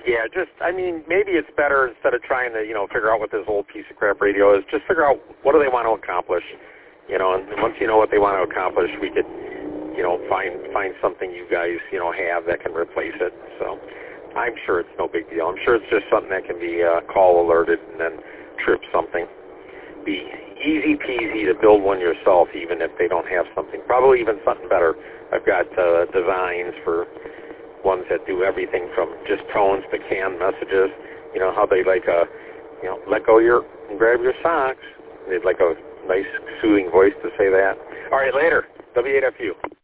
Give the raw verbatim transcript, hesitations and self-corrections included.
Yeah, just, I mean, maybe it's better instead of trying to, you know, figure out what this old piece of crap radio is, just figure out what do they want to accomplish, you know, and once you know what they want to accomplish, we could, you know, find find something you guys, you know, have that can replace it. So I'm sure it's no big deal. I'm sure it's just something that can be uh, call alerted and then trip something. Be easy peasy to build one yourself, even if they don't have something. Probably even something better. I've got uh, designs for ones that do everything from just tones to canned messages. You know how they like a, you know, let go your and grab your socks. They'd like a nice soothing voice to say that. All right, later. W eight F U.